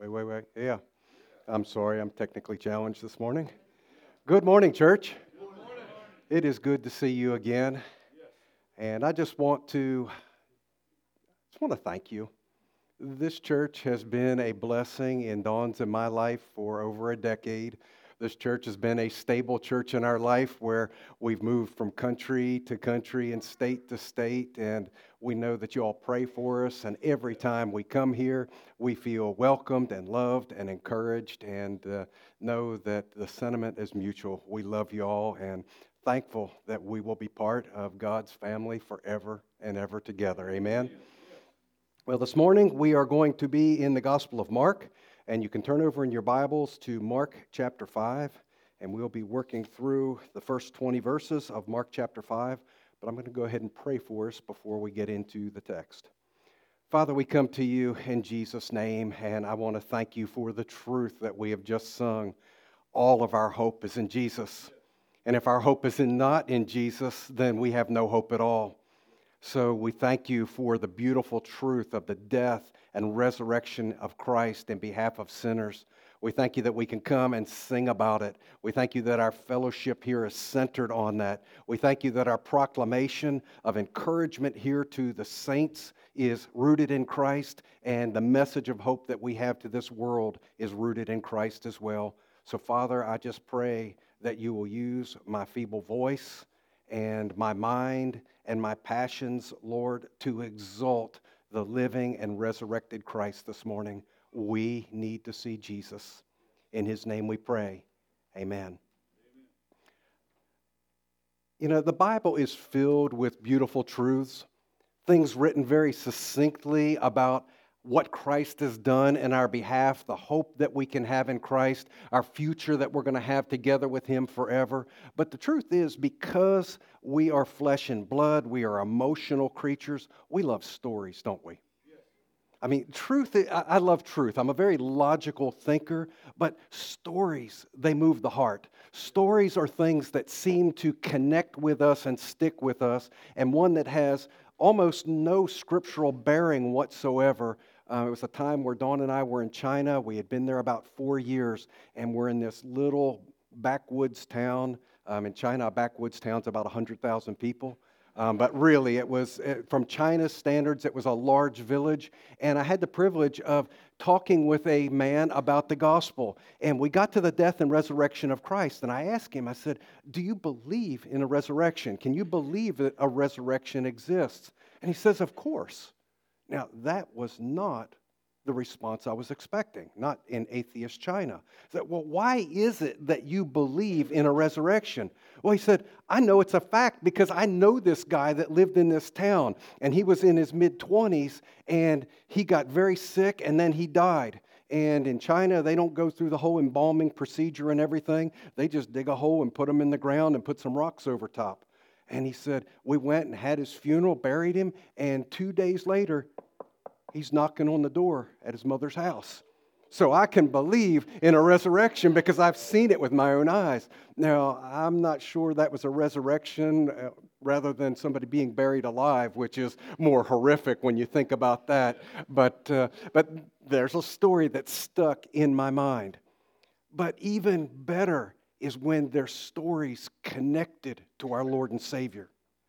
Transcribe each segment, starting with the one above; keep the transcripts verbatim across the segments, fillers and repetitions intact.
Wait, wait, wait. Yeah. I'm sorry, I'm technically challenged this morning. Good morning, church. Good morning. It is good to see you again. And I just want to just want to thank you. This church has been a blessing in Dawn's and my life for over a decade. This church has been a stable church in our life where we've moved from country to country and state to state, and we know that you all pray for us, and every time we come here, we feel welcomed and loved and encouraged, and uh, know that the sentiment is mutual. We love you all and thankful that we will be part of God's family forever and ever together. Amen. Well, this morning we are going to be in the Gospel of Mark, and you can turn over in your Bibles to Mark chapter five, and we'll be working through the first twenty verses of Mark chapter five, but I'm going to go ahead and pray for us before we get into the text. Father, we come to you in Jesus' name, and I want to thank you for the truth that we have just sung. All of our hope is in Jesus, and if our hope is in not in Jesus, then we have no hope at all. So we thank you for the beautiful truth of the death and resurrection of Christ in behalf of sinners. We thank you that we can come and sing about it. We thank you that our fellowship here is centered on that. We thank you that our proclamation of encouragement here to the saints is rooted in Christ, and the message of hope that we have to this world is rooted in Christ as well. So Father, I just pray that you will use my feeble voice and my mind and my passions, Lord, to exalt the living and resurrected Christ this morning. We need to see Jesus. In his name we pray. Amen. Amen. You know, the Bible is filled with beautiful truths, things written very succinctly about what Christ has done in our behalf, the hope that we can have in Christ, our future that we're going to have together with him forever. But the truth is, because we are flesh and blood, we are emotional creatures, we love stories, don't we? I mean, truth, I love truth. I'm a very logical thinker, but stories, they move the heart. Stories are things that seem to connect with us and stick with us, and one that has almost no scriptural bearing whatsoever. Uh, it was a time where Dawn and I were in China. We had been there about four years, and we're in this little backwoods town. Um, in China, a backwoods town's about one hundred thousand people. Um, but really, it was, uh, from China's standards, it was a large village. And I had the privilege of talking with a man about the gospel. And we got to the death and resurrection of Christ. And I asked him, I said, do you believe in a resurrection? Can you believe that a resurrection exists? And he says, of course. Now, that was not the response I was expecting, not in atheist China. I said, well, why is it that you believe in a resurrection? Well, he said, I know it's a fact because I know this guy that lived in this town, and he was in his mid-twenties, and he got very sick, and then he died. And in China, they don't go through the whole embalming procedure and everything. They just dig a hole and put him in the ground and put some rocks over top. And he said, we went and had his funeral, buried him, and two days later, he's knocking on the door at his mother's house. So I can believe in a resurrection because I've seen it with my own eyes. Now, I'm not sure that was a resurrection uh, rather than somebody being buried alive, which is more horrific when you think about that. But, uh, but there's a story that stuck in my mind. But even better is when there's stories connected to our Lord and Savior.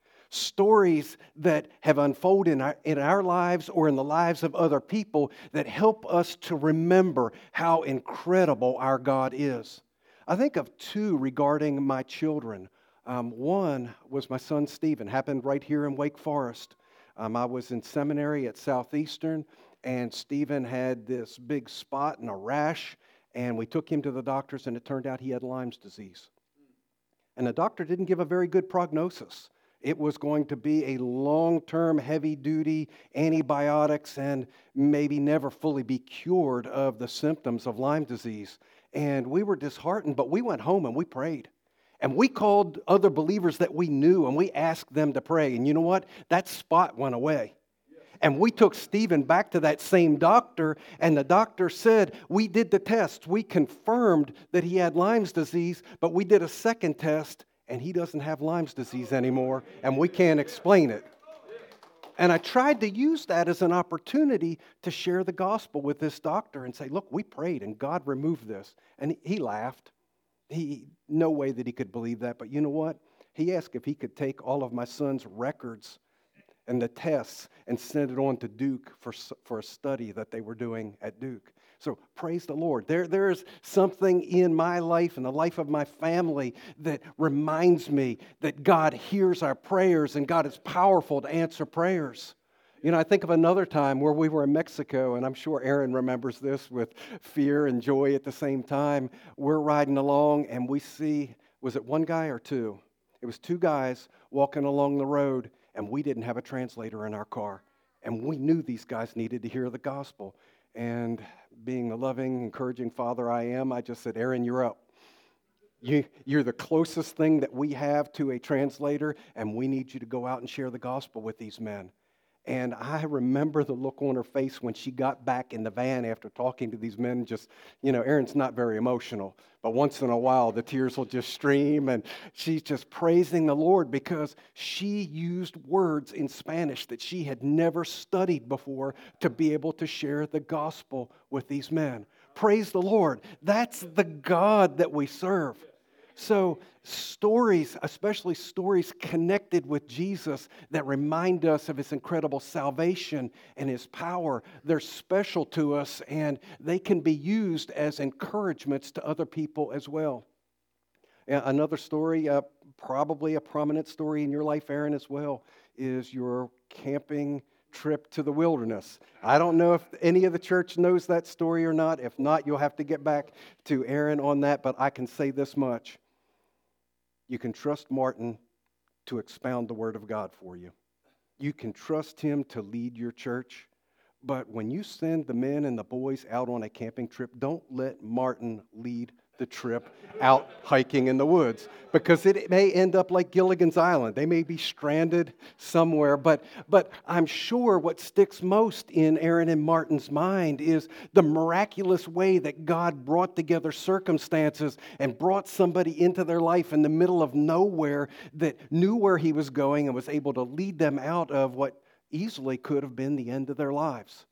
Stories that have unfolded in our, in our lives or in the lives of other people that help us to remember how incredible our God is. I think of two regarding my children. Um, one was my son Stephen, happened right here in Wake Forest. Um, I was in seminary at Southeastern, and Stephen had this big spot and a rash, and we took him to the doctors, and it turned out he had Lyme's disease. And the doctor didn't give a very good prognosis. It was going to be a long-term, heavy-duty antibiotics and maybe never fully be cured of the symptoms of Lyme disease. And we were disheartened, but we went home and we prayed. And we called other believers that we knew and we asked them to pray. And you know what? That spot went away. And we took Stephen back to that same doctor, and the doctor said, we did the test. We confirmed that he had Lyme's disease, but we did a second test, and he doesn't have Lyme's disease anymore, and we can't explain it. And I tried to use that as an opportunity to share the gospel with this doctor and say, look, we prayed and God removed this. And he laughed. He, no way that he could believe that. But you know what? He asked if he could take all of my son's records and the tests and send it on to Duke for, for a study that they were doing at Duke. So praise the Lord. There, there is something in my life and the life of my family that reminds me that God hears our prayers and God is powerful to answer prayers. You know, I think of another time where we were in Mexico, and I'm sure Aaron remembers this with fear and joy at the same time. We're riding along and we see, was it one guy or two? It was two guys walking along the road, and we didn't have a translator in our car. And we knew these guys needed to hear the gospel. And being the loving, encouraging father I am, I just said, Aaron, you're up. You, you're the closest thing that we have to a translator, and we need you to go out and share the gospel with these men. And I remember the look on her face when she got back in the van after talking to these men. Just, you know, Erin's not very emotional, but once in a while the tears will just stream, and she's just praising the Lord because she used words in Spanish that she had never studied before to be able to share the gospel with these men. Praise the Lord. That's the God that we serve. So stories, especially stories connected with Jesus that remind us of His incredible salvation and His power, they're special to us, and they can be used as encouragements to other people as well. Another story, uh, probably a prominent story in your life, Aaron, as well, is your camping trip to the wilderness. I don't know if any of the church knows that story or not. If not, you'll have to get back to Aaron on that, but I can say this much. You can trust Martin to expound the Word of God for you. You can trust him to lead your church. But when you send the men and the boys out on a camping trip, don't let Martin lead the trip out hiking in the woods, because it may end up like Gilligan's Island. They may be stranded somewhere, but but I'm sure what sticks most in Aaron and Martin's mind is the miraculous way that God brought together circumstances and brought somebody into their life in the middle of nowhere that knew where he was going and was able to lead them out of what easily could have been the end of their lives.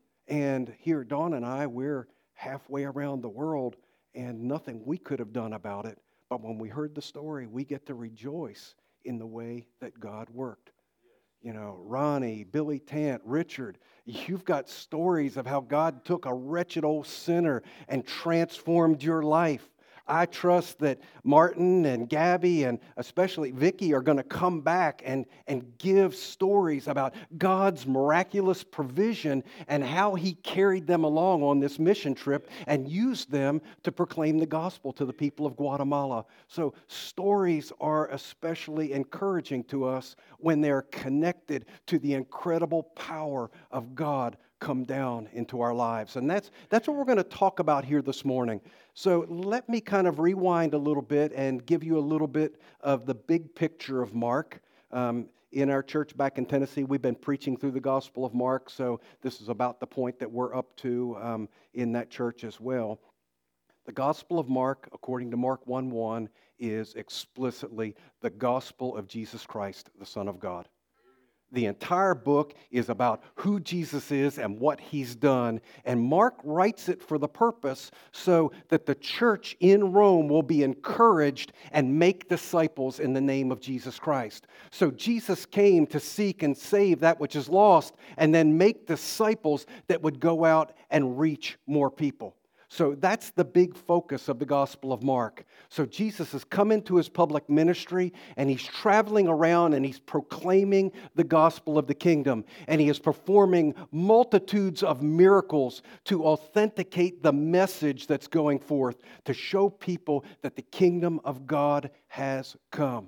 And here, Dawn and I, we're halfway around the world, and nothing we could have done about it. But when we heard the story, we get to rejoice in the way that God worked. You know, Ronnie, Billy Tant, Richard, you've got stories of how God took a wretched old sinner and transformed your life. I trust that Martin and Gabby and especially Vicky are going to come back and, and give stories about God's miraculous provision and how He carried them along on this mission trip and used them to proclaim the gospel to the people of Guatemala. So stories are especially encouraging to us when they're connected to the incredible power of God come down into our lives. And that's that's what we're going to talk about here this morning. So let me kind of rewind a little bit and give you a little bit of the big picture of Mark. Um, in our church back in Tennessee, we've been preaching through the Gospel of Mark, so this is about the point that we're up to um, in that church as well. The Gospel of Mark, according to Mark one one, is explicitly the gospel of Jesus Christ, the Son of God. The entire book is about who Jesus is and what He's done. And Mark writes it for the purpose so that the church in Rome will be encouraged and make disciples in the name of Jesus Christ. So Jesus came to seek and save that which is lost and then make disciples that would go out and reach more people. So that's the big focus of the Gospel of Mark. So Jesus has come into His public ministry, and He's traveling around and He's proclaiming the gospel of the kingdom. And He is performing multitudes of miracles to authenticate the message that's going forth, to show people that the kingdom of God has come.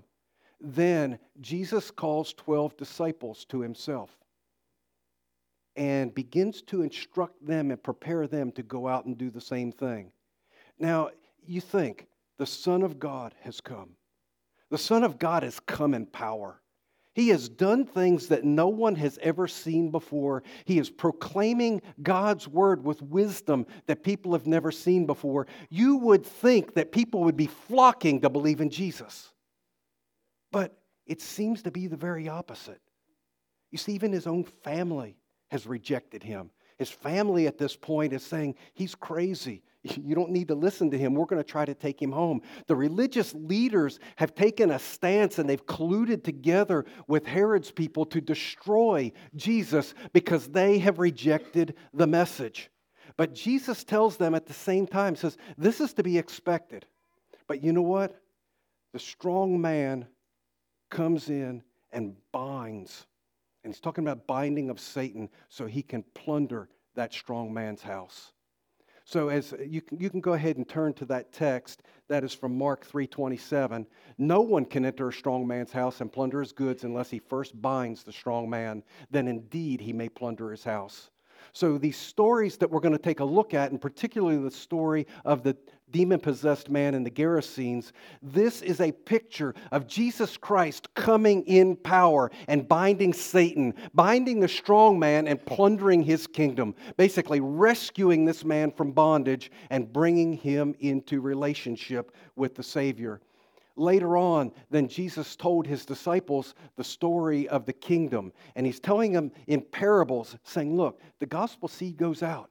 Then Jesus calls twelve disciples to Himself and begins to instruct them and prepare them to go out and do the same thing. Now, you think, the Son of God has come. The Son of God has come in power. He has done things that no one has ever seen before. He is proclaiming God's word with wisdom that people have never seen before. You would think that people would be flocking to believe in Jesus. But it seems to be the very opposite. You see, even his own family has rejected him. His family at this point is saying, he's crazy. You don't need to listen to him. We're going to try to take him home. The religious leaders have taken a stance and they've colluded together with Herod's people to destroy Jesus because they have rejected the message. But Jesus tells them at the same time, says, this is to be expected. But you know what? The strong man comes in and binds. And he's talking about binding of Satan so he can plunder that strong man's house. So as you can, you can go ahead and turn to that text that is from Mark three twenty-seven. No one can enter a strong man's house and plunder his goods unless he first binds the strong man. Then indeed he may plunder his house. So these stories that we're going to take a look at, and particularly the story of the demon-possessed man and the Gerasenes, this is a picture of Jesus Christ coming in power and binding Satan, binding the strong man and plundering his kingdom, basically rescuing this man from bondage and bringing him into relationship with the Savior. Later on, then Jesus told his disciples the story of the kingdom. And he's telling them in parables, saying, look, the gospel seed goes out.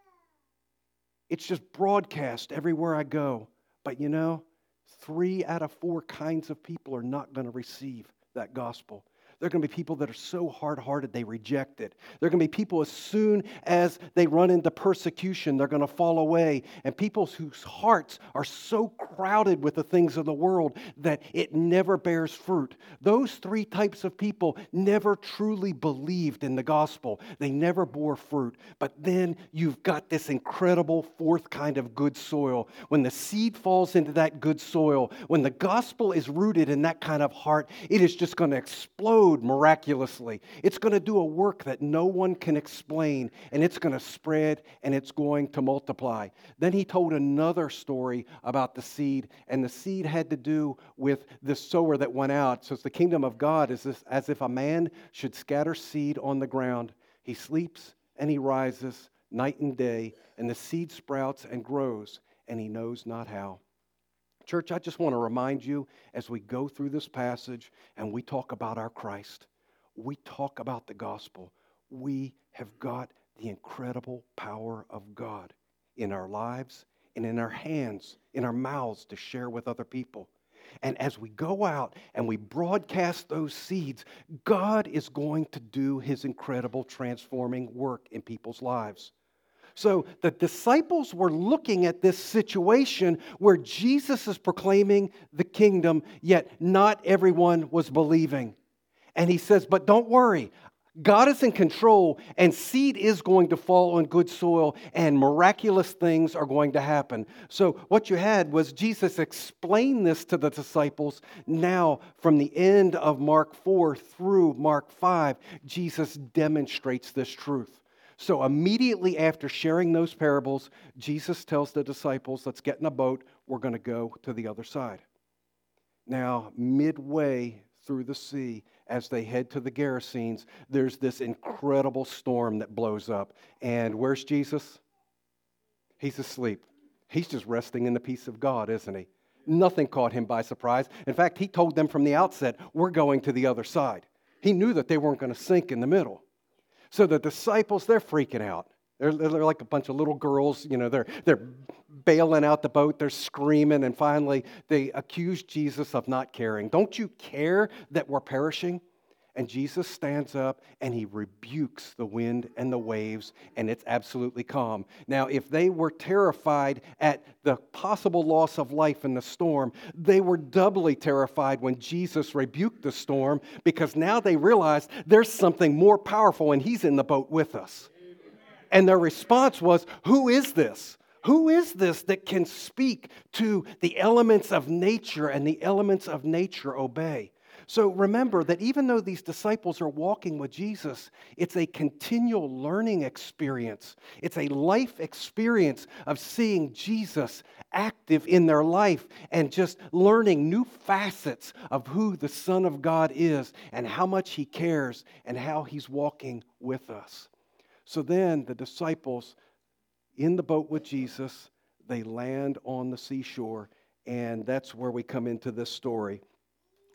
It's just broadcast everywhere I go. But you know, three out of four kinds of people are not going to receive that gospel. There are going to be people that are so hard-hearted they reject it. There are going to be people as soon as they run into persecution, they're going to fall away. And people whose hearts are so crowded with the things of the world that it never bears fruit. Those three types of people never truly believed in the gospel. They never bore fruit. But then you've got this incredible fourth kind of good soil. When the seed falls into that good soil, when the gospel is rooted in that kind of heart, it is just going to explode miraculously. It's going to do a work that no one can explain, and it's going to spread and it's going to multiply. Then he told another story about the seed, and the seed had to do with the sower that went out. So the kingdom of God is this, as if a man should scatter seed on the ground. He sleeps and he rises night and day, and the seed sprouts and grows, and he knows not how. Church, I just want to remind you as we go through this passage and we talk about our Christ, we talk about the gospel, we have got the incredible power of God in our lives and in our hands, in our mouths to share with other people. And as we go out and we broadcast those seeds, God is going to do his incredible transforming work in people's lives. So the disciples were looking at this situation where Jesus is proclaiming the kingdom, yet not everyone was believing. And he says, but don't worry, God is in control, and seed is going to fall on good soil, and miraculous things are going to happen. So what you had was Jesus explain this to the disciples. Now, from the end of Mark four through Mark five, Jesus demonstrates this truth. So immediately after sharing those parables, Jesus tells the disciples, let's get in a boat. We're going to go to the other side. Now, midway through the sea, as they head to the Gerasenes, there's this incredible storm that blows up. And where's Jesus? He's asleep. He's just resting in the peace of God, isn't he? Nothing caught him by surprise. In fact, he told them from the outset, we're going to the other side. He knew that they weren't going to sink in the middle. So the disciples, they're freaking out. They're, they're like a bunch of little girls, you know, they're, they're bailing out the boat, they're screaming, and finally they accuse Jesus of not caring. Don't you care that we're perishing? And Jesus stands up and he rebukes the wind and the waves, and it's absolutely calm. Now, if they were terrified at the possible loss of life in the storm, they were doubly terrified when Jesus rebuked the storm, because now they realized there's something more powerful and he's in the boat with us. And their response was, who is this? Who is this that can speak to the elements of nature and the elements of nature obey? So remember that even though these disciples are walking with Jesus, it's a continual learning experience. It's a life experience of seeing Jesus active in their life and just learning new facets of who the Son of God is and how much he cares and how he's walking with us. So then the disciples in the boat with Jesus, they land on the seashore, and that's where we come into this story.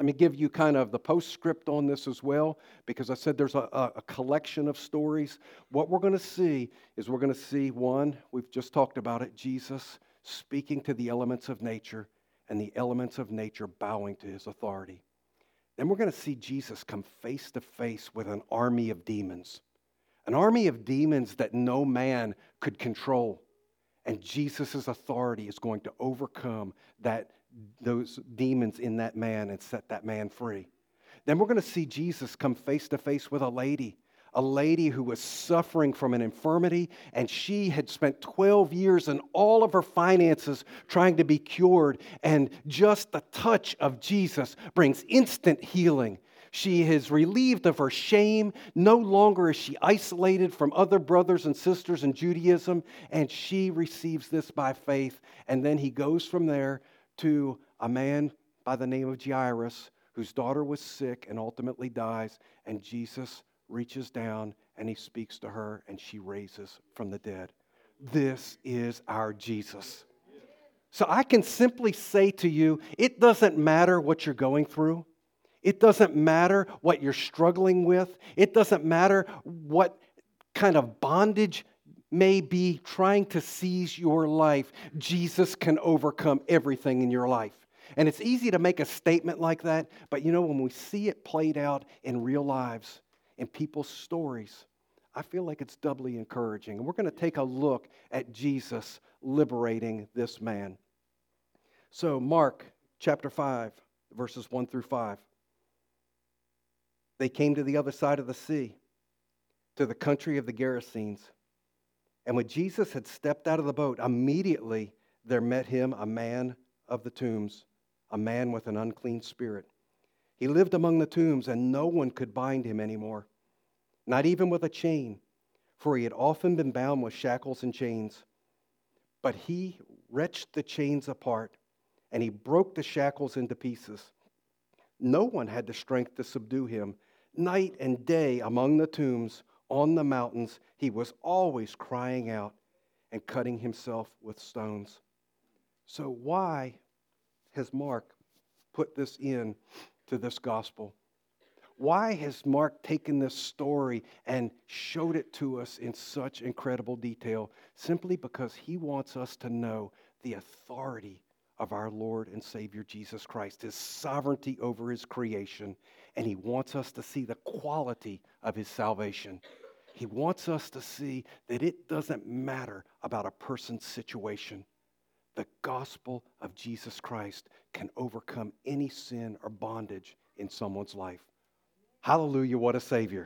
Let me give you kind of the postscript on this as well, because I said there's a, a, a collection of stories. What we're going to see is we're going to see, one, we've just talked about it, Jesus speaking to the elements of nature and the elements of nature bowing to his authority. Then we're going to see Jesus come face to face with an army of demons, an army of demons that no man could control. And Jesus' authority is going to overcome that those demons in that man and set that man free. Then we're going to see Jesus come face to face with a lady, a lady who was suffering from an infirmity, and she had spent twelve years and all of her finances trying to be cured, and just the touch of Jesus brings instant healing. She is relieved of her shame. No longer is she isolated from other brothers and sisters in Judaism, and she receives this by faith. And then he goes from there to a man by the name of Jairus, whose daughter was sick and ultimately dies, and Jesus reaches down and he speaks to her, and she raises from the dead. This is our Jesus. So I can simply say to you, it doesn't matter what you're going through. It doesn't matter what you're struggling with. It doesn't matter what kind of bondage may be trying to seize your life. Jesus can overcome everything in your life. And it's easy to make a statement like that, but you know, when we see it played out in real lives, in people's stories, I feel like it's doubly encouraging. And we're going to take a look at Jesus liberating this man. So, Mark chapter five, verses one through five. They came to the other side of the sea, to the country of the Gerasenes. And when Jesus had stepped out of the boat, immediately there met him a man of the tombs, a man with an unclean spirit. He lived among the tombs, and no one could bind him anymore, not even with a chain, for he had often been bound with shackles and chains. But he wrenched the chains apart, and he broke the shackles into pieces. No one had the strength to subdue him. Night and day among the tombs, on the mountains, he was always crying out and cutting himself with stones. So why has Mark put this in to this gospel? Why has Mark taken this story and showed it to us in such incredible detail? Simply because he wants us to know the authority of our Lord and Savior Jesus Christ, his sovereignty over his creation, and he wants us to see the quality of his salvation. He wants us to see that it doesn't matter about a person's situation. The gospel of Jesus Christ can overcome any sin or bondage in someone's life. Hallelujah, what a Savior.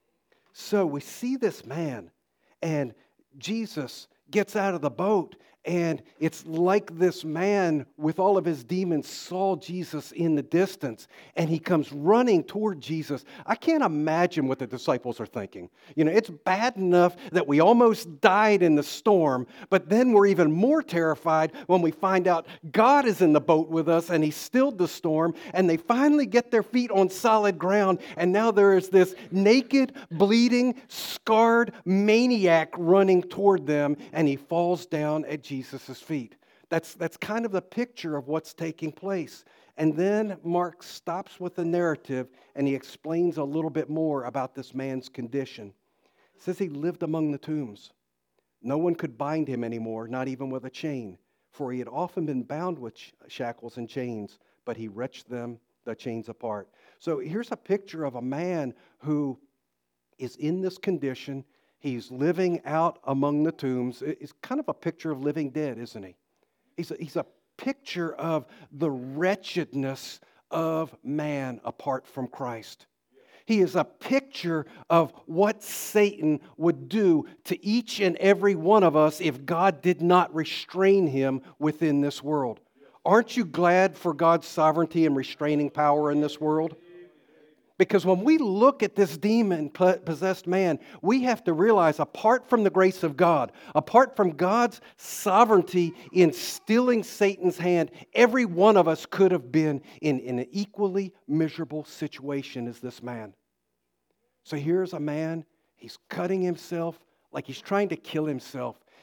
So we see this man, and Jesus gets out of the boat, and it's like this man with all of his demons saw Jesus in the distance, and he comes running toward Jesus. I can't imagine what the disciples are thinking. You know, it's bad enough that we almost died in the storm, but then we're even more terrified when we find out God is in the boat with us, and he stilled the storm, and they finally get their feet on solid ground, and now there is this naked, bleeding, scarred maniac running toward them, and he falls down at Jesus' feet. That's, that's kind of the picture of what's taking place. And then Mark stops with the narrative and he explains a little bit more about this man's condition. It says he lived among the tombs. No one could bind him anymore, not even with a chain, for he had often been bound with shackles and chains, but he wrenched them, the chains apart. So here's a picture of a man who is in this condition. He's living out among the tombs. It's kind of a picture of living dead, isn't he? He's a, he's a picture of the wretchedness of man apart from Christ. He is a picture of what Satan would do to each and every one of us if God did not restrain him within this world. Aren't you glad for God's sovereignty and restraining power in this world? Because when we look at this demon-possessed man, we have to realize, apart from the grace of God, apart from God's sovereignty in stilling Satan's hand, every one of us could have been in, in an equally miserable situation as this man. So here's a man, he's cutting himself like he's trying to kill himself.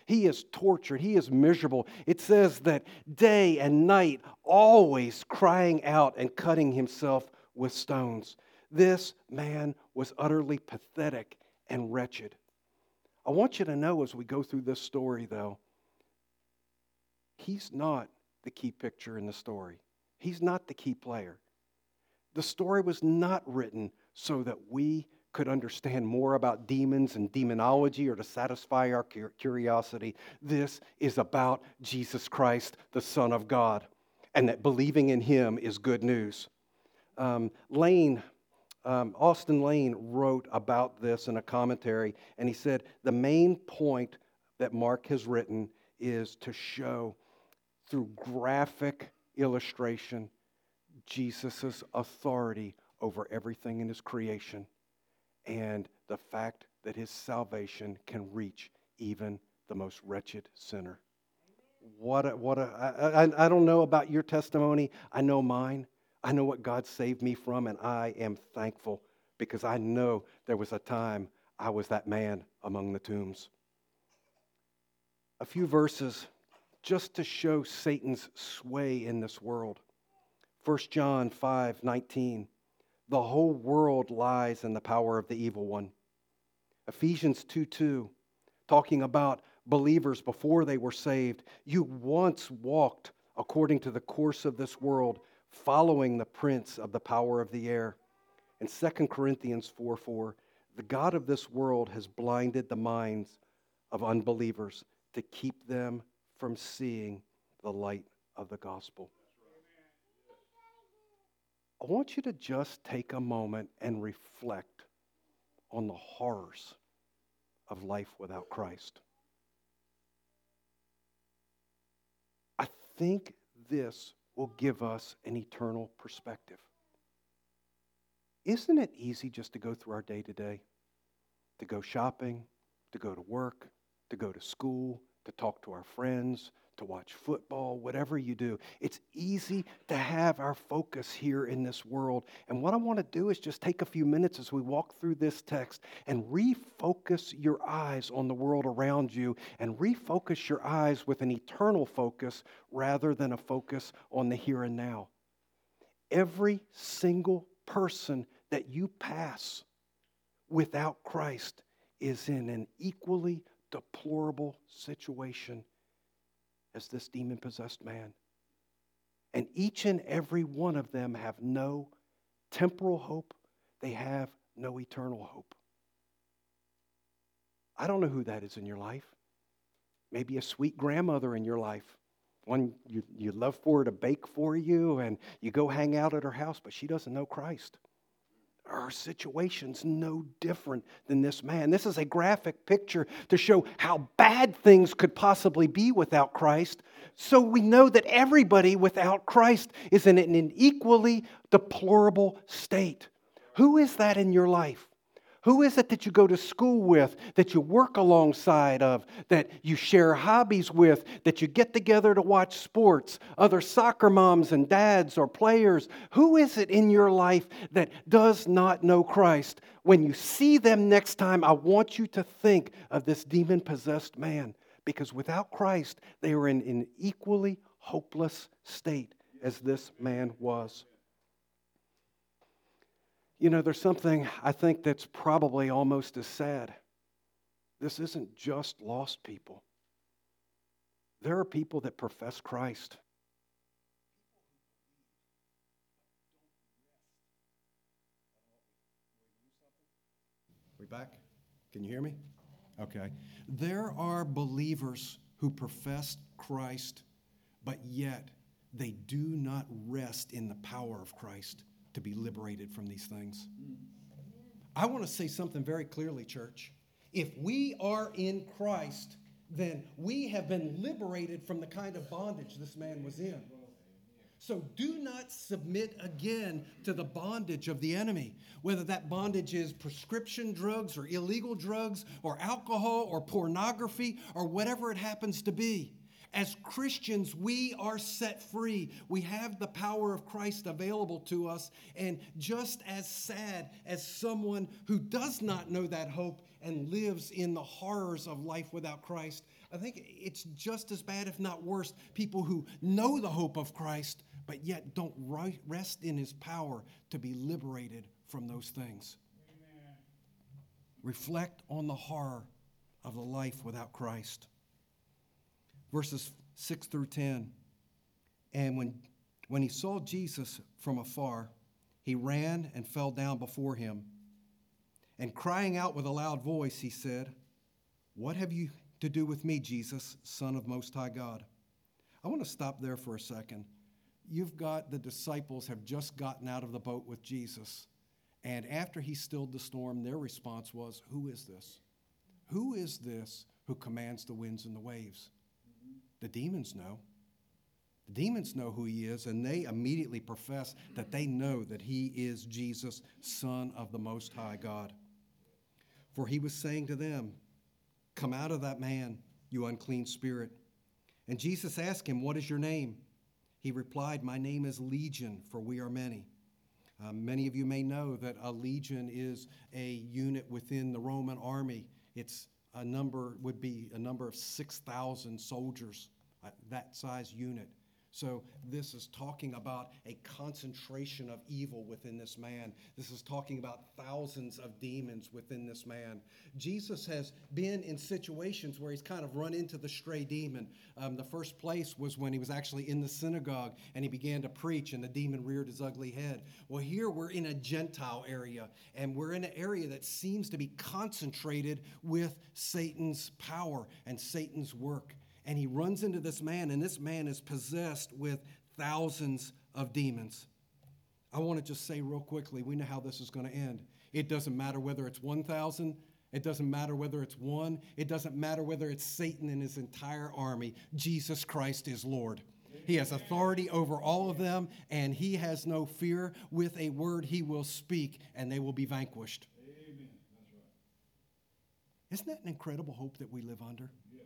He is tortured. He is miserable. It says that day and night, always crying out and cutting himself with stones. This man was utterly pathetic and wretched. I want you to know as we go through this story, though, he's not the key picture in the story. He's not the key player. The story was not written so that we could understand more about demons and demonology or to satisfy our curiosity. This is about Jesus Christ, the Son of God, and that believing in him is good news. Um, Lane, um, Austin Lane wrote about this in a commentary, and he said, the main point that Mark has written is to show through graphic illustration Jesus' authority over everything in his creation and the fact that his salvation can reach even the most wretched sinner. What a, what a, I, I, I don't know about your testimony. I know mine. I know what God saved me from, and I am thankful because I know there was a time I was that man among the tombs. A few verses just to show Satan's sway in this world. First John five nineteen. The whole world lies in the power of the evil one. Ephesians two two, talking about believers before they were saved. You once walked according to the course of this world, following the prince of the power of the air. And Second Corinthians four four, the God of this world has blinded the minds of unbelievers to keep them from seeing the light of the gospel. I want you to just take a moment and reflect on the horrors of life without Christ. I think this will give us an eternal perspective. Isn't it easy just to go through our day to day? To go shopping, to go to work, to go to school, to talk to our friends, to watch football, whatever you do. It's easy to have our focus here in this world. And what I want to do is just take a few minutes as we walk through this text and refocus your eyes on the world around you and refocus your eyes with an eternal focus rather than a focus on the here and now. Every single person that you pass without Christ is in an equally deplorable situation as this demon-possessed man. And each and every one of them have no temporal hope. They have no eternal hope. I don't know who that is in your life. Maybe a sweet grandmother in your life. One you, you love for her to bake for you and you go hang out at her house, but she doesn't know Christ. Our situation's no different than this man. This is a graphic picture to show how bad things could possibly be without Christ. So we know that everybody without Christ is in an equally deplorable state. Who is that in your life? Who is it that you go to school with, that you work alongside of, that you share hobbies with, that you get together to watch sports, other soccer moms and dads or players? Who is it in your life that does not know Christ? When you see them next time, I want you to think of this demon-possessed man, because without Christ, they are in an equally hopeless state as this man was. You know, there's something I think that's probably almost as sad. This isn't just lost people. There are people that profess Christ. We back? Can you hear me? Okay. There are believers who profess Christ, but yet they do not rest in the power of Christ to be liberated from these things. I want to say something very clearly, church. If we are in Christ, then we have been liberated from the kind of bondage this man was in. So do not submit again to the bondage of the enemy, whether that bondage is prescription drugs or illegal drugs or alcohol or pornography or whatever it happens to be. As Christians, we are set free. We have the power of Christ available to us. And just as sad as someone who does not know that hope and lives in the horrors of life without Christ, I think it's just as bad, if not worse, people who know the hope of Christ, but yet don't rest in his power to be liberated from those things. Amen. Reflect on the horror of the life without Christ. Verses six through ten. And when, when he saw Jesus from afar, he ran and fell down before him. And crying out with a loud voice, he said, "What have you to do with me, Jesus, Son of Most High God?" I want to stop there for a second. You've got the disciples have just gotten out of the boat with Jesus. And after he stilled the storm, their response was, "Who is this? Who is this who commands the winds and the waves?" The demons know. The demons know who he is, and they immediately profess that they know that he is Jesus, Son of the Most High God. For he was saying to them, "Come out of that man, you unclean spirit." And Jesus asked him, "What is your name?" He replied, "My name is Legion, for we are many." Um, many of you may know that a legion is a unit within the Roman army. It's a number, would be a number of six thousand soldiers, uh, that size unit. So this is talking about a concentration of evil within this man. This is talking about thousands of demons within this man. Jesus has been in situations where he's kind of run into the stray demon. Um, the first place was when he was actually in the synagogue and he began to preach and the demon reared his ugly head. Well, here we're in a Gentile area, and we're in an area that seems to be concentrated with Satan's power and Satan's work. And he runs into this man, and this man is possessed with thousands of demons. I want to just say real quickly, we know how this is going to end. It doesn't matter whether it's one thousand. It doesn't matter whether it's one. It doesn't matter whether it's Satan and his entire army. Jesus Christ is Lord. He has authority over all of them, and he has no fear. With a word he will speak, and they will be vanquished. Amen. That's right. Isn't that an incredible hope that we live under? Yes.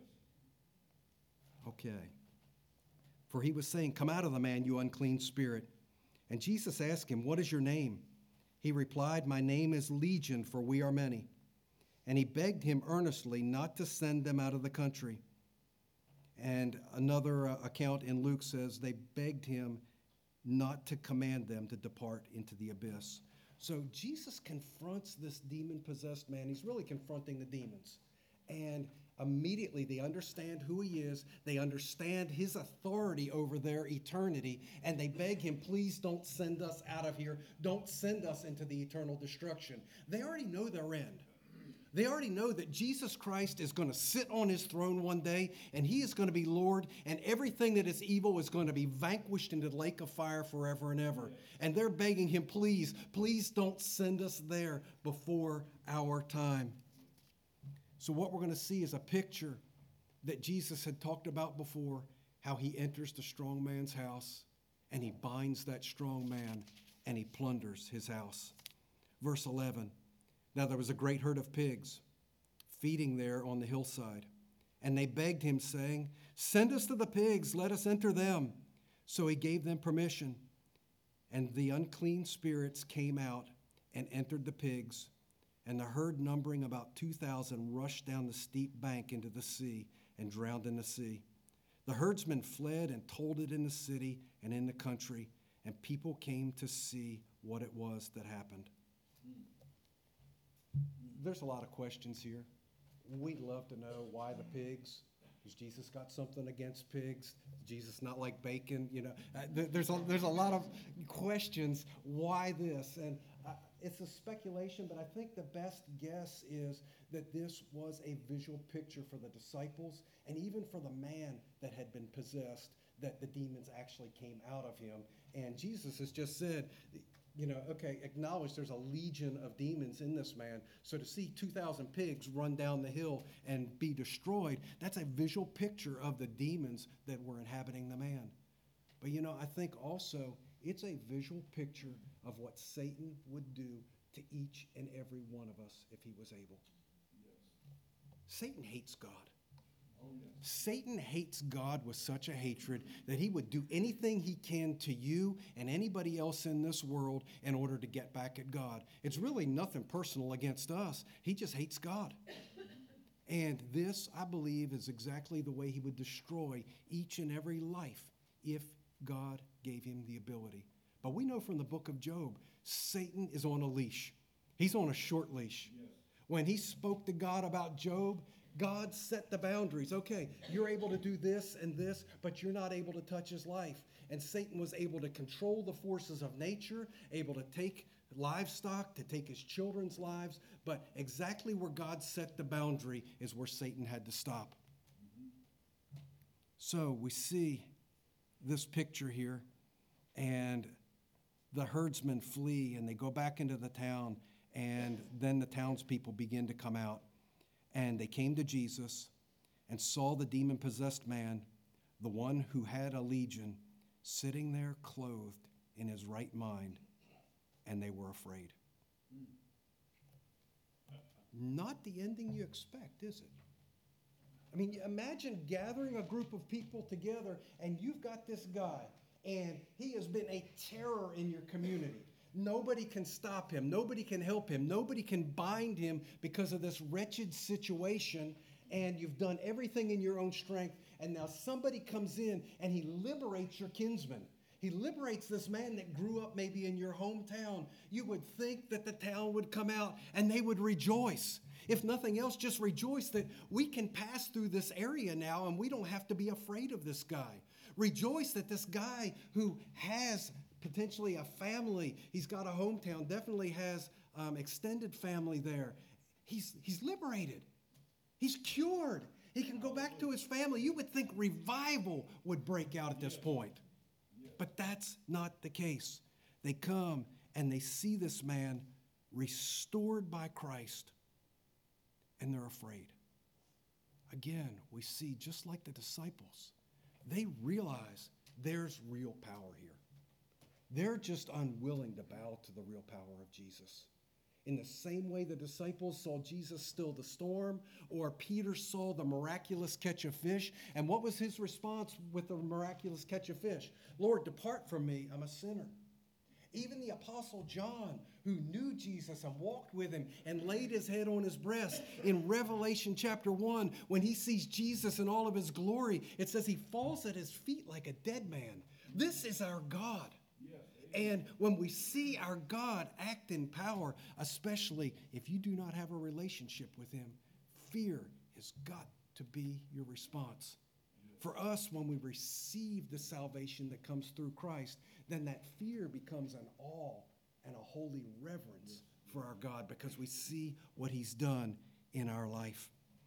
Okay. For he was saying, "Come out of the man, you unclean spirit." And Jesus asked him, "What is your name?" He replied, "My name is Legion, for we are many." And he begged him earnestly not to send them out of the country. And another uh, account in Luke says they begged him not to command them to depart into the abyss. So Jesus confronts this demon-possessed man. He's really confronting the demons. And immediately they understand who he is. They understand his authority over their eternity. And they beg him, "Please don't send us out of here. Don't send us into the eternal destruction." They already know their end. They already know that Jesus Christ is going to sit on his throne one day, and he is going to be Lord, and everything that is evil is going to be vanquished into the lake of fire forever and ever. And they're begging him, "Please, please don't send us there before our time." So what we're going to see is a picture that Jesus had talked about before, how he enters the strong man's house, and he binds that strong man, and he plunders his house. Verse eleven. Now there was a great herd of pigs feeding there on the hillside. And they begged him, saying, "Send us to the pigs, let us enter them." So he gave them permission. And the unclean spirits came out and entered the pigs. And the herd, numbering about two thousand, rushed down the steep bank into the sea and drowned in the sea. The herdsmen fled and told it in the city and in the country, and people came to see what it was that happened. There's a lot of questions here. We'd love to know why the pigs. Has Jesus got something against pigs? Is Jesus not like bacon? You know, uh, th- there's a, there's a lot of questions. Why this? And uh, it's a speculation, but I think the best guess is that this was a visual picture for the disciples and even for the man that had been possessed, that the demons actually came out of him. And Jesus has just said, you know, okay, acknowledge there's a legion of demons in this man. So to see two thousand pigs run down the hill and be destroyed, that's a visual picture of the demons that were inhabiting the man. But, you know, I think also it's a visual picture of what Satan would do to each and every one of us if he was able. Yes. Satan hates God. Oh, yes. Satan hates God with such a hatred that he would do anything he can to you and anybody else in this world in order to get back at God. It's really nothing personal against us. He just hates God. And this, I believe, is exactly the way he would destroy each and every life if God gave him the ability. But we know from the book of Job, Satan is on a leash. He's on a short leash. Yes. When he spoke to God about Job, God set the boundaries. Okay, you're able to do this and this, but you're not able to touch his life. And Satan was able to control the forces of nature, able to take livestock, to take his children's lives. But exactly where God set the boundary is where Satan had to stop. Mm-hmm. So we see this picture here, and the herdsmen flee, and they go back into the town, and then the townspeople begin to come out. And they came to Jesus and saw the demon-possessed man, the one who had a legion, sitting there clothed in his right mind, and they were afraid. Not the ending you expect, is it? I mean, imagine gathering a group of people together, and you've got this guy, and he has been a terror in your community. Nobody can stop him. Nobody can help him. Nobody can bind him because of this wretched situation, and you've done everything in your own strength, and now somebody comes in, and he liberates your kinsman. He liberates this man that grew up maybe in your hometown. You would think that the town would come out and they would rejoice. If nothing else, just rejoice that we can pass through this area now and we don't have to be afraid of this guy. Rejoice that this guy who has potentially a family, he's got a hometown, definitely has um, extended family there. He's, he's liberated. He's cured. He can go back to his family. You would think revival would break out at this point. But that's not the case. They come and they see this man restored by Christ, and they're afraid. Again, we see, just like the disciples, they realize there's real power here. They're just unwilling to bow to the real power of Jesus. In the same way the disciples saw Jesus still the storm, or Peter saw the miraculous catch of fish. And what was his response with the miraculous catch of fish? Lord, depart from me, I'm a sinner. Even the Apostle John, who knew Jesus and walked with him and laid his head on his breast, in Revelation chapter one, when he sees Jesus in all of his glory, it says he falls at his feet like a dead man. This is our God. And when we see our God act in power, especially if you do not have a relationship with him, fear has got to be your response. For us, when we receive the salvation that comes through Christ, then that fear becomes an awe and a holy reverence for our God because we see what he's done in our life.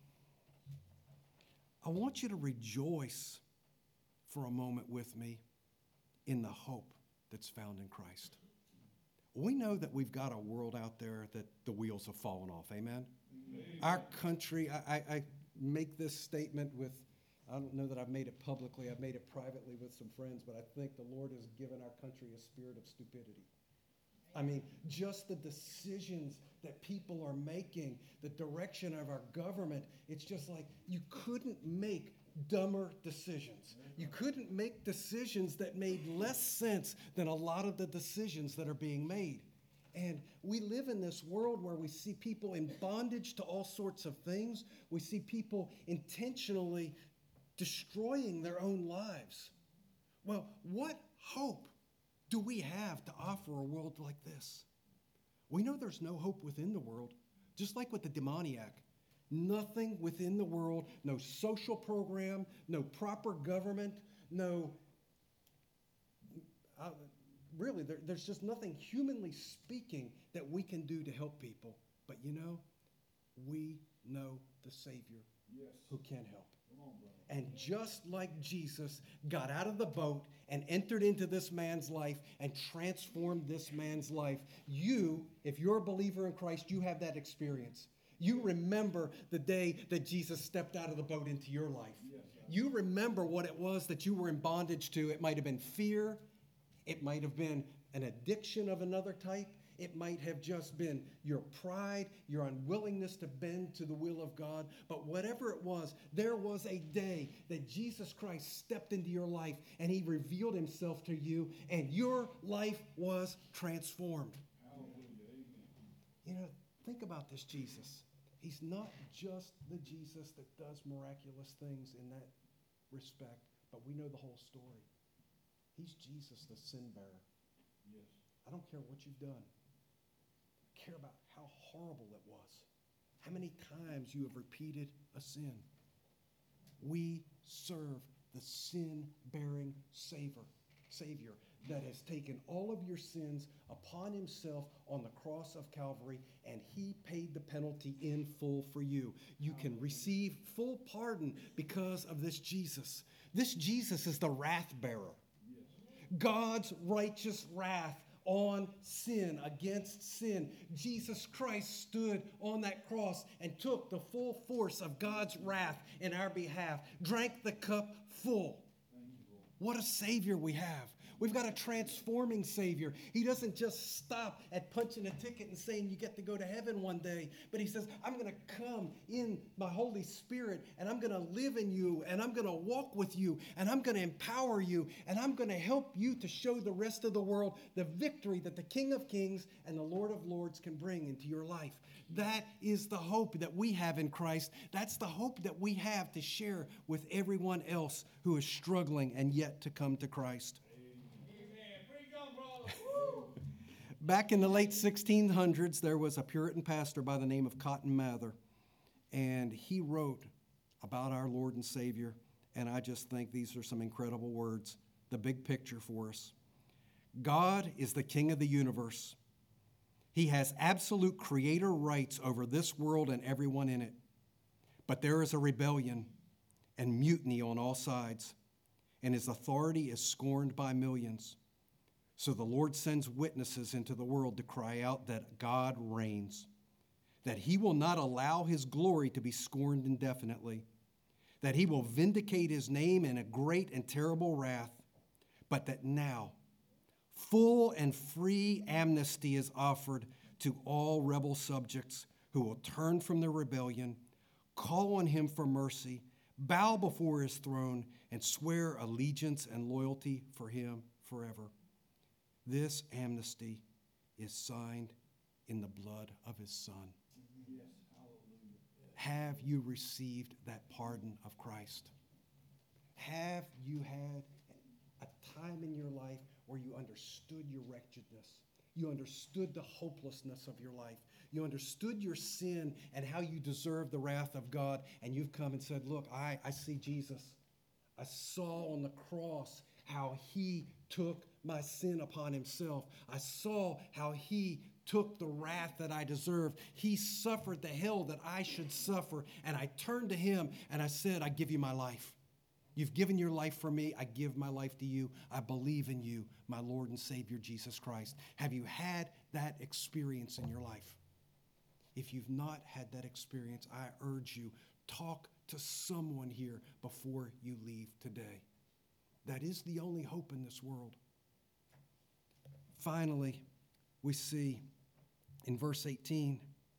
I want you to rejoice for a moment with me in the hope that's found in Christ. We know that we've got a world out there that the wheels have fallen off. Amen? Amen. Our country, I, I, I make this statement with, I don't know that I've made it publicly, I've made it privately with some friends, but I think the Lord has given our country a spirit of stupidity. I mean, just the decisions that people are making, the direction of our government, it's just like you couldn't make dumber decisions. You couldn't make decisions that made less sense than a lot of the decisions that are being made. And we live in this world where we see people in bondage to all sorts of things. We see people intentionally destroying their own lives. Well, what hope do we have to offer a world like this? We know there's no hope within the world, just like with the demoniac. Nothing within the world, no social program, no proper government, no, uh, really, there, there's just nothing humanly speaking that we can do to help people. But you know, we know the Savior yes. who can help. Come on, brother. And just like Jesus got out of the boat and entered into this man's life and transformed this man's life, you, if you're a believer in Christ, you have that experience. You remember the day that Jesus stepped out of the boat into your life. Yes, you remember what it was that you were in bondage to. It might have been fear. It might have been an addiction of another type. It might have just been your pride, your unwillingness to bend to the will of God. But whatever it was, there was a day that Jesus Christ stepped into your life and he revealed himself to you and your life was transformed. Hallelujah. You know, think about this Jesus. He's not just the Jesus that does miraculous things in that respect, but we know the whole story. He's Jesus, the sin bearer. Yes. I don't care what you've done. I care about how horrible it was. How many times you have repeated a sin. We serve the sin-bearing Savior, Savior that has taken all of your sins upon himself on the cross of Calvary, and he paid the penalty in full for you. You can receive full pardon because of this Jesus. This Jesus is the wrath bearer. God's righteous wrath on sin, against sin. Jesus Christ stood on that cross and took the full force of God's wrath in our behalf, drank the cup full. What a Savior we have. We've got a transforming Savior. He doesn't just stop at punching a ticket and saying you get to go to heaven one day, but he says, I'm going to come in my Holy Spirit, and I'm going to live in you, and I'm going to walk with you, and I'm going to empower you, and I'm going to help you to show the rest of the world the victory that the King of Kings and the Lord of Lords can bring into your life. That is the hope that we have in Christ. That's the hope that we have to share with everyone else who is struggling and yet to come to Christ. Back in the late sixteen hundreds, there was a Puritan pastor by the name of Cotton Mather, and he wrote about our Lord and Savior, and I just think these are some incredible words, the big picture for us. God is the King of the universe. He has absolute creator rights over this world and everyone in it, but there is a rebellion and mutiny on all sides, and his authority is scorned by millions. So the Lord sends witnesses into the world to cry out that God reigns, that he will not allow his glory to be scorned indefinitely, that he will vindicate his name in a great and terrible wrath, but that now full and free amnesty is offered to all rebel subjects who will turn from their rebellion, call on him for mercy, bow before his throne, and swear allegiance and loyalty for him forever. This amnesty is signed in the blood of his Son. Yes, hallelujah. Have you received that pardon of Christ? Have you had a time in your life where you understood your wretchedness? You understood the hopelessness of your life. You understood your sin and how you deserve the wrath of God. And you've come and said, look, I, I see Jesus. I saw on the cross how he took my sin upon himself. I saw how he took the wrath that I deserved. He suffered the hell that I should suffer. And I turned to him and I said, I give you my life. You've given your life for me. I give my life to you. I believe in you, my Lord and Savior, Jesus Christ. Have you had that experience in your life? If you've not had that experience, I urge you, talk to someone here before you leave today. That is the only hope in this world. Finally, we see in verse eighteen,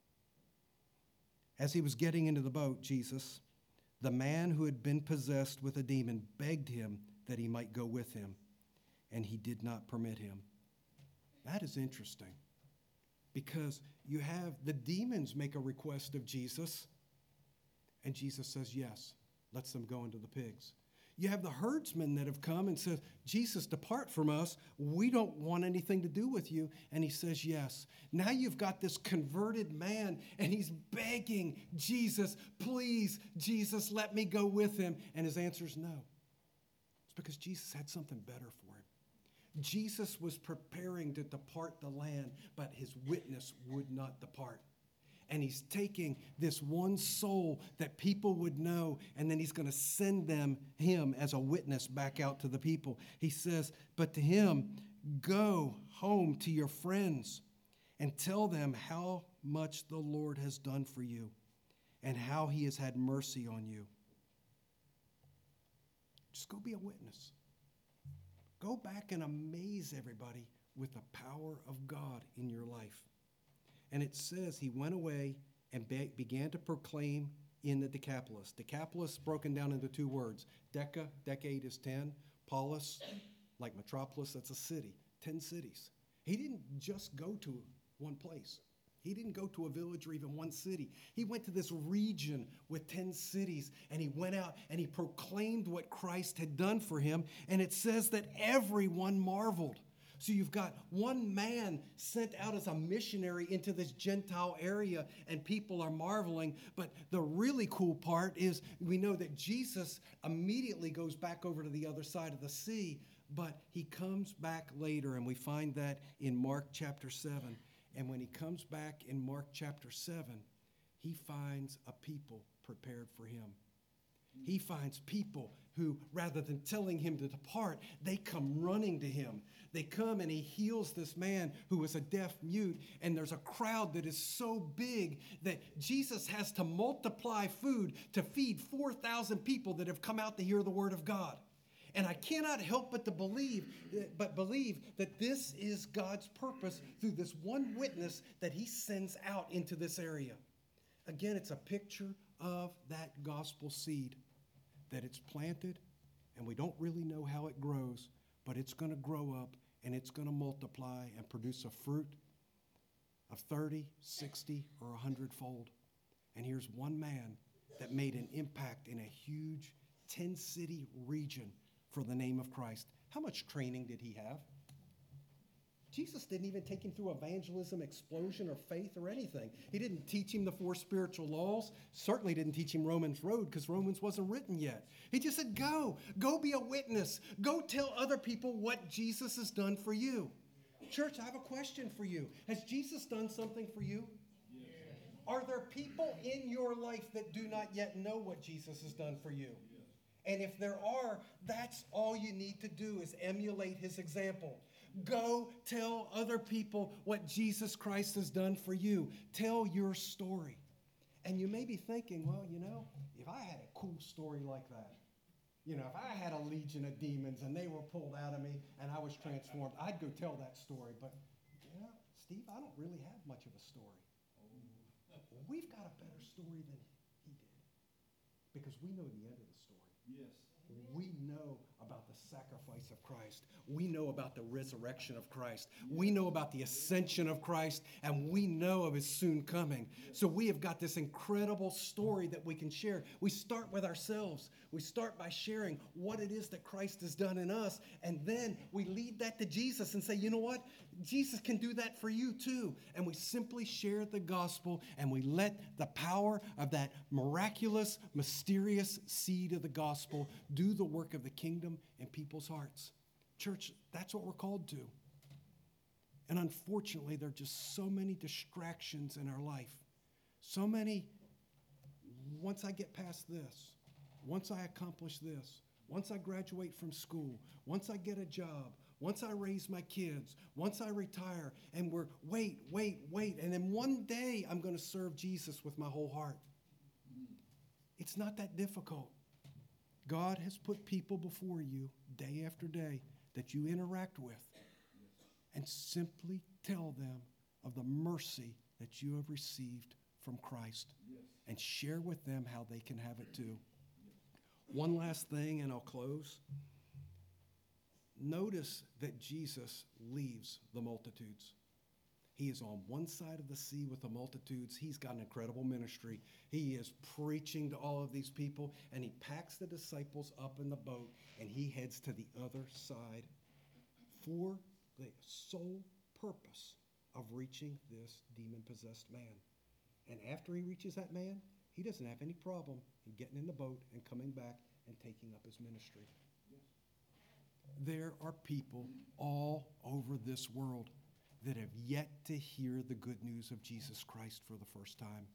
as he was getting into the boat, Jesus, the man who had been possessed with a demon begged him that he might go with him, and he did not permit him. That is interesting, because you have the demons make a request of Jesus, and Jesus says, yes, lets them go into the pigs. You have the herdsmen that have come and said, Jesus, depart from us. We don't want anything to do with you. And he says, yes. Now you've got this converted man, and he's begging Jesus, please, Jesus, let me go with him. And his answer is no. It's because Jesus had something better for him. Jesus was preparing to depart the land, but his witness would not depart. And he's taking this one soul that people would know, and then he's going to send them, him as a witness back out to the people. He says, but to him, go home to your friends and tell them how much the Lord has done for you and how he has had mercy on you. Just go be a witness. Go back and amaze everybody with the power of God in your life. And it says he went away and be- began to proclaim in the Decapolis. Decapolis broken down into two words. Deca, decade is ten. Polis, like metropolis, that's a city. Ten cities. He didn't just go to one place. He didn't go to a village or even one city. He went to this region with ten cities, and he went out and he proclaimed what Christ had done for him. And it says that everyone marveled. So you've got one man sent out as a missionary into this Gentile area, and people are marveling. But the really cool part is we know that Jesus immediately goes back over to the other side of the sea, but he comes back later, and we find that in Mark chapter seven. And when he comes back in Mark chapter seven, he finds a people prepared for him. He finds people who, rather than telling him to depart, they come running to him. They come and he heals this man who was a deaf mute. And there's a crowd that is so big that Jesus has to multiply food to feed four thousand people that have come out to hear the word of God. And I cannot help but to believe, but believe that this is God's purpose through this one witness that he sends out into this area. Again, it's a picture of that gospel seed, that it's planted, and we don't really know how it grows, but it's going to grow up, and it's going to multiply and produce a fruit of thirty, sixty, or one hundred fold. And here's one man that made an impact in a huge ten-city region for the name of Christ. How much training did he have? Jesus didn't even take him through evangelism, explosion, or faith or anything. He didn't teach him the four spiritual laws. Certainly didn't teach him Romans Road because Romans wasn't written yet. He just said, go. Go be a witness. Go tell other people what Jesus has done for you. Church, I have a question for you. Has Jesus done something for you? Yes. Are there people in your life that do not yet know what Jesus has done for you? Yes. And if there are, that's all you need to do is emulate his example. Go tell other people what Jesus Christ has done for you. Tell your story. And you may be thinking, well, you know, if I had a cool story like that, you know, if I had a legion of demons and they were pulled out of me and I was transformed, I'd go tell that story. But, you know, Steve, I don't really have much of a story. We've got a better story than he did because we know the end of the story. Yes. We know about the sacrifice of Christ. We know about the resurrection of Christ. We know about the ascension of Christ, and we know of his soon coming. So we have got this incredible story that we can share. We start with ourselves. We start by sharing what it is that Christ has done in us, and then we lead that to Jesus and say, you know what? Jesus can do that for you too. And we simply share the gospel, and we let the power of that miraculous, mysterious seed of the gospel do the work of the kingdom in people's hearts. Church, that's what we're called to. And unfortunately, there are just so many distractions in our life. So many, once I get past this, once I accomplish this, once I graduate from school, once I get a job, once I raise my kids, once I retire, and we're, wait, wait, wait, and then one day I'm going to serve Jesus with my whole heart. It's not that difficult. God has put people before you day after day that you interact with, and simply tell them of the mercy that you have received from Christ, and share with them how they can have it too. One last thing, and I'll close. Notice that Jesus leaves the multitudes. He is on one side of the sea with the multitudes. He's got an incredible ministry. He is preaching to all of these people, and he packs the disciples up in the boat, and he heads to the other side for the sole purpose of reaching this demon-possessed man. And after he reaches that man, he doesn't have any problem in getting in the boat and coming back and taking up his ministry. There are people all over this world that have yet to hear the good news of Jesus Christ for the first time.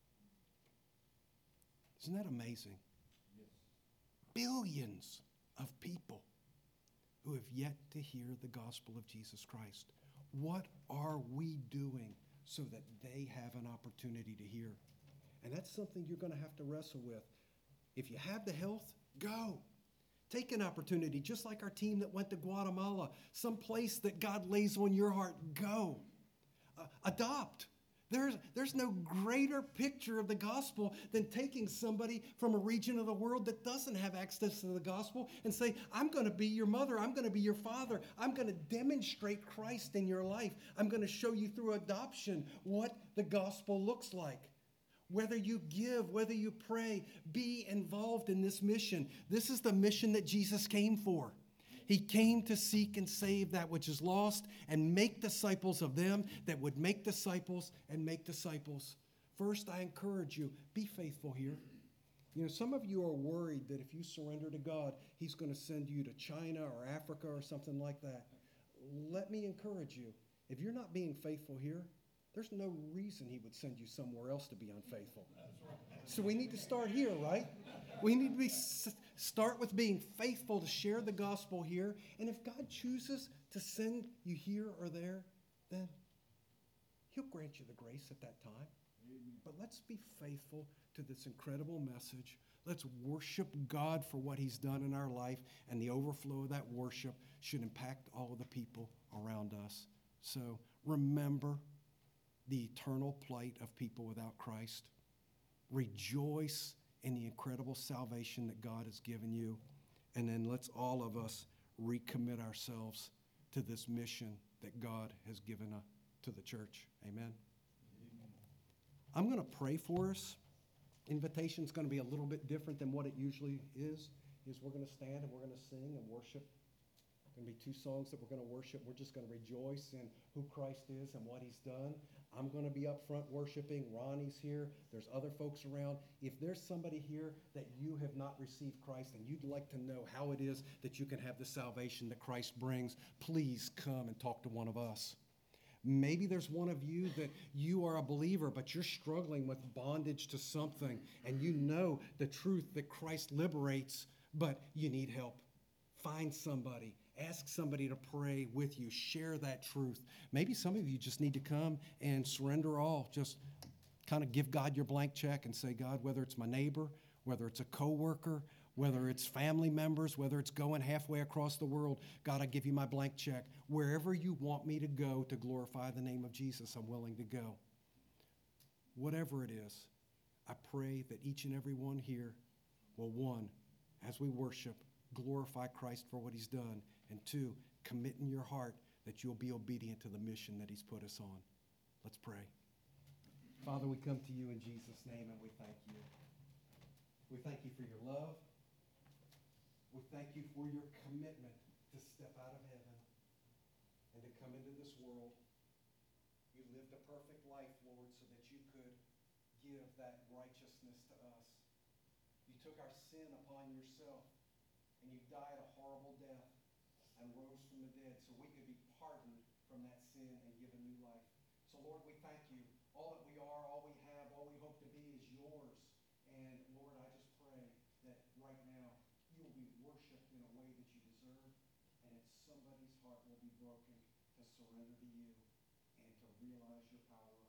Isn't that amazing? Yes. Billions of people who have yet to hear the gospel of Jesus Christ. What are we doing so that they have an opportunity to hear? And that's something you're going to have to wrestle with. If you have the health, go. Take an opportunity, just like our team that went to Guatemala, some place that God lays on your heart, go. Uh, adopt. There's, there's no greater picture of the gospel than taking somebody from a region of the world that doesn't have access to the gospel and say, I'm going to be your mother. I'm going to be your father. I'm going to demonstrate Christ in your life. I'm going to show you through adoption what the gospel looks like. Whether you give, whether you pray, be involved in this mission. This is the mission that Jesus came for. He came to seek and save that which is lost and make disciples of them that would make disciples and make disciples. First, I encourage you, be faithful here. You know, some of you are worried that if you surrender to God, He's going to send you to China or Africa or something like that. Let me encourage you, if you're not being faithful here, there's no reason He would send you somewhere else to be unfaithful. So we need to start here, right? We need to be start with being faithful to share the gospel here. And if God chooses to send you here or there, then He'll grant you the grace at that time. But let's be faithful to this incredible message. Let's worship God for what He's done in our life, and the overflow of that worship should impact all of the people around us. So remember the eternal plight of people without Christ. Rejoice in the incredible salvation that God has given you. And then let's all of us recommit ourselves to this mission that God has given uh, to the church. Amen. I'm going to pray for us. Invitation's going to be a little bit different than what it usually is. Is we're going to stand and we're going to sing and worship. Going to be two songs that we're going to worship. We're just going to rejoice in who Christ is and what He's done. I'm going to be up front worshiping. Ronnie's here. There's other folks around. If there's somebody here that you have not received Christ and you'd like to know how it is that you can have the salvation that Christ brings, please come and talk to one of us. Maybe there's one of you that you are a believer, but you're struggling with bondage to something, and you know the truth that Christ liberates, but you need help. Find somebody. Ask somebody to pray with you. Share that truth. Maybe some of you just need to come and surrender all. Just kind of give God your blank check and say, God, whether it's my neighbor, whether it's a coworker, whether it's family members, whether it's going halfway across the world, God, I give you my blank check. Wherever you want me to go to glorify the name of Jesus, I'm willing to go. Whatever it is, I pray that each and every one here will, one, as we worship, glorify Christ for what He's done, and two, commit in your heart that you'll be obedient to the mission that He's put us on. Let's pray. Father, we come to you in Jesus' name, and we thank you. We thank you for your love. We thank you for your commitment to step out of heaven and to come into this world. You lived a perfect life, Lord, so that you could give that righteousness to us. You took our sin upon yourself, and you died a horrible death and rose from the dead so we could be pardoned from that sin and given new life. So, Lord, we thank you. All that we are, all we have, all we hope to be is yours. And, Lord, I just pray that right now you will be worshipped in a way that you deserve, and that somebody's heart will be broken to surrender to you and to realize your power